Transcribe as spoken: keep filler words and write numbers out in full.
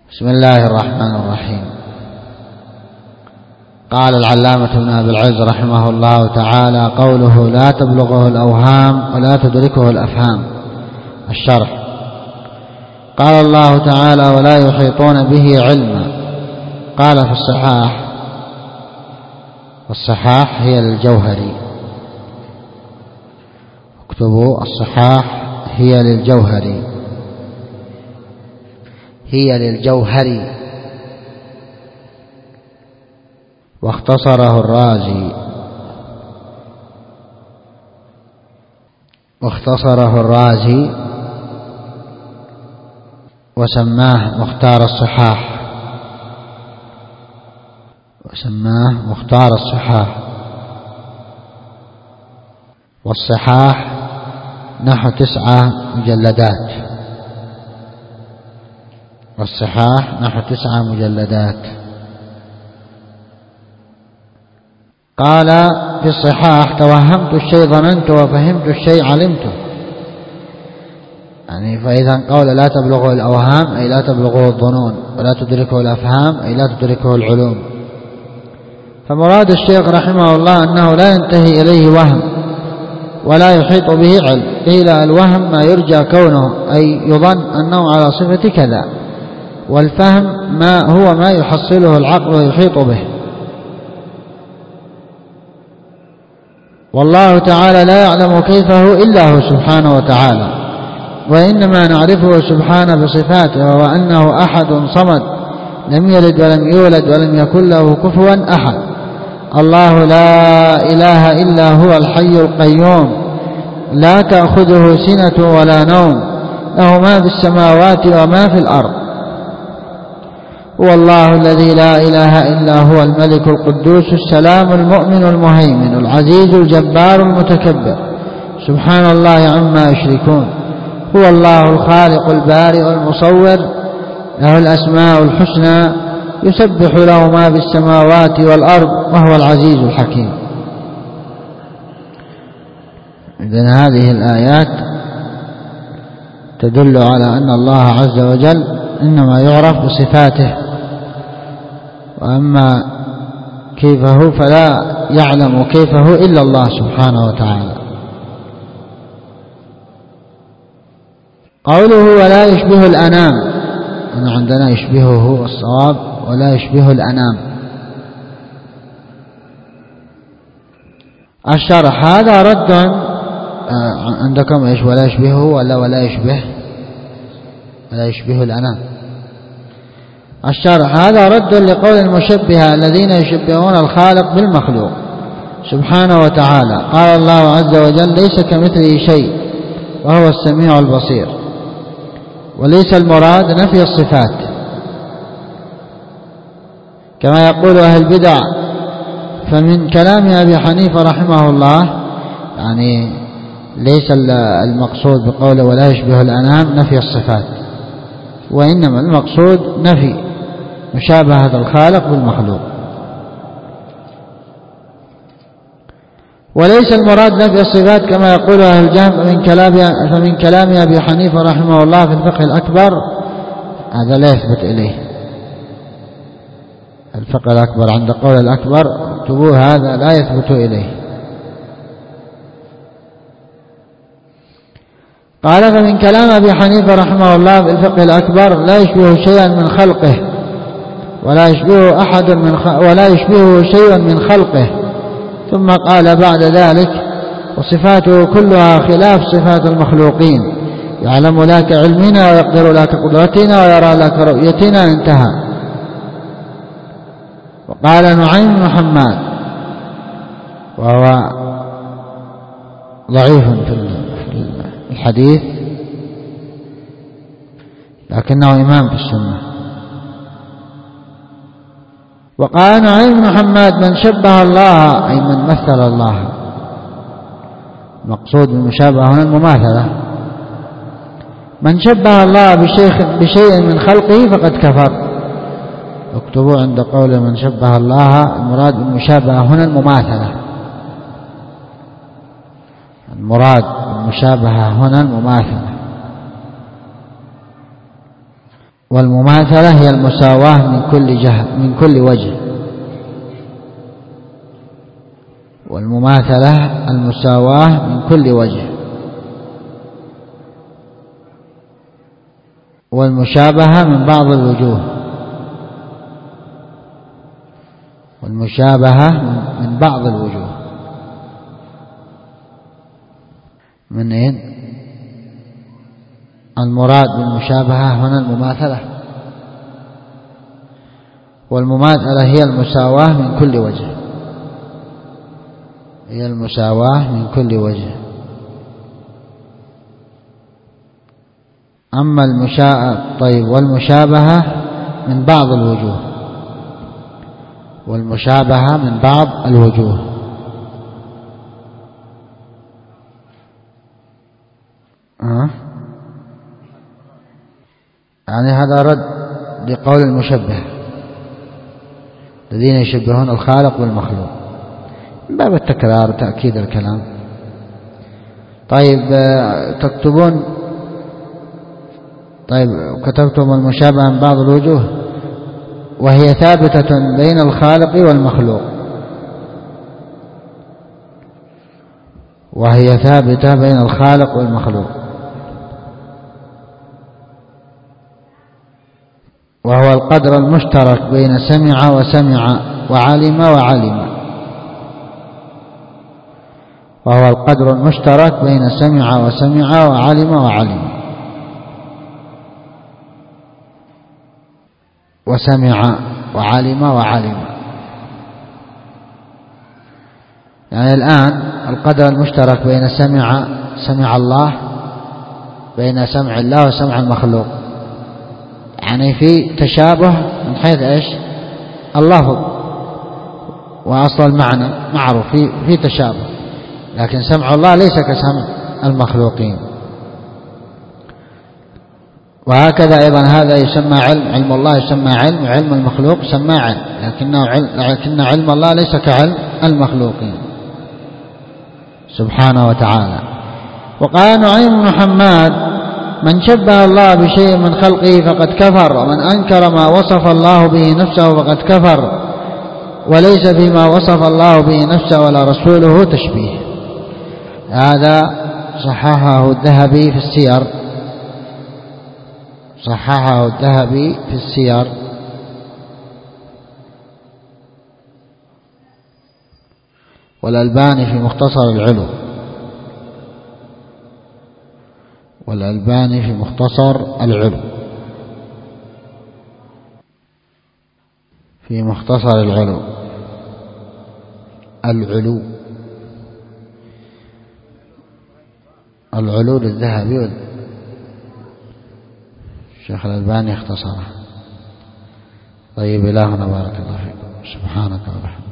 بسم الله الرحمن الرحيم. قال العلامة ابن أبي العز رحمه الله تعالى: قوله لا تبلغه الأوهام ولا تدركه الأفهام. الشرح: قال الله تعالى: ولا يحيطون به علما. قال في الصحاح، والصحاح هي للجوهري، اكتبوا الصحاح هي للجوهري، هي للجوهري. واختصره الرازي واختصره الرازي وسماه مختار الصحاح وسماه مختار الصحاح والصحاح نحو تسعة مجلدات والصحاح نحو تسعة مجلدات. قال في الصحاح: توهمت الشيء ظننت، وفهمت الشيء علمته. يعني فإذا قول لا تبلغه الأوهام أي لا تبلغه الظنون، ولا تدركه الأفهام أي لا تدركه العلوم. فمراد الشيخ رحمه الله أنه لا ينتهي إليه وهم ولا يحيط به علم. قيل الوهم ما يرجى كونه، أي يظن أنه على صفة كذا، والفهم ما هو ما يحصله العقل ويحيط به. والله تعالى لا يعلم كيفه إلا هو سبحانه وتعالى، وإنما نعرفه سبحانه بصفاته، وهو أنه أحد صمد لم يلد ولم يولد ولم يكن له كفوا أحد. الله لا إله إلا هو الحي القيوم، لا تأخذه سنة ولا نوم، له ما في السماوات وما في الأرض. هو الله الذي لا إله إلا هو الملك القدوس السلام المؤمن المهيمن العزيز الجبار المتكبر، سبحان الله عما يشركون. هو الله الخالق البارئ المصور، له الأسماء الحسنى، يسبح له ما في السماوات والأرض، وهو العزيز الحكيم. إذن هذه الآيات تدل على أن الله عز وجل إنما يعرف بصفاته، وأما كيفه فلا يعلم كيفه إلا الله سبحانه وتعالى. قوله ولا يشبه الأنام، أنا عندنا يشبهه الصواب ولا يشبه الأنام. الشرح: هذا رد عندكم إيش؟ ولا يشبهه ولا ولا يشبه ولا يشبه الأنام. الشرح: هذا رد لقول المشبهة الذين يشبهون الخالق بالمخلوق سبحانه وتعالى. قال الله عز وجل: ليس كمثله شيء وهو السميع البصير. وليس المراد نفي الصفات كما يقول أهل البدع. فمن كلام أبي حنيفة رحمه الله يعني ليس المقصود بقوله ولا يشبه الأنام نفي الصفات، وإنما المقصود نفي مشابهة الخالق بالمخلوق. وليس المراد نفي الصفات كما يقول أهل الجهم. فمن كلام فمن كلام أبي حنيفة رحمه الله في الفقه الأكبر، هذا لا يثبت إليه. الفقه الأكبر عند قول الأكبر اكتبوه، هذا لا يثبت إليه. قال: فمن كلام أبي حنيفة رحمه الله في الفقه الأكبر لا يشبه شيئا من خلقه ولا يشبهه أحد من خ... ولا يشبهه شيء من خلقه. ثم قال بعد ذلك: وصفاته كلها خلاف صفات المخلوقين، يعلم لا كعلمنا ويقدر لا كقدرتنا ويرى لا كرؤيتنا. انتهى. وقال نعيم بن حماد، وهو ضعيف في الحديث لكنه إمام في السنة. وقال نعيم بن حماد: من شبه الله أي من مثل الله. مقصود بالمشابهة هنا المماثلة. من شبه الله بشيء, بشيء من خلقه فقد كفر. اكتبوا عند قول من شبه الله المراد بالمشابهة هنا المماثلة. المراد بالمشابهة هنا المماثلة. والمماثلة هي المساواة من كل جهة من كل وجه. والمماثلة المساواة من كل وجه. والمشابهة من بعض الوجوه. والمشابهة من بعض الوجوه. من إيه؟ المراد بالمشابهة هنا المماثلة، والمماثلة هي المساواة من كل وجه. هي المساواة من كل وجه. أما المشا طيب والمشابهة من بعض الوجوه. والمشابهة من بعض الوجوه. أه؟ يعني هذا رد لقول المشبه الذين يشبهون الخالق بالمخلوق من باب التكرار وتأكيد الكلام. طيب تكتبون طيب كتبتم المشابهة من بعض الوجوه وهي ثابتة بين الخالق والمخلوق. وهي ثابتة بين الخالق والمخلوق. وهو القدر المشترك بين سمع وسمع وعلم وعلم. وهو القدر المشترك بين سمع وسمع وعلم وعلم. وسمع وعلم وعلم. يعني الآن القدر المشترك بين سمع سمع الله بين سمع الله وسمع المخلوق، يعني في تشابه من حيث ايش؟ اللفظ وأصل المعنى معروف، في في تشابه، لكن سمع الله ليس كسمع المخلوقين. وهكذا أيضا هذا يسمى علم، علم الله يسمى علم، وعلم المخلوق يسمى علم، لكنه علم لكن علم الله ليس كعلم المخلوقين سبحانه وتعالى. وقال نعيم بن حماد: من شبه الله بشيء من خلقه فقد كفر، ومن أنكر ما وصف الله به نفسه فقد كفر، وليس فيما وصف الله به نفسه ولا رسوله تشبيه. هذا صححه الذهبي في السير، صححه الذهبي في السير. والألباني في مختصر العلو. والألباني في مختصر العلو في مختصر العلو العلو العلو للذهبي، الشيخ الألباني اختصره. طيب إلهنا بارك الله فيكم، سبحانك وبحمدك.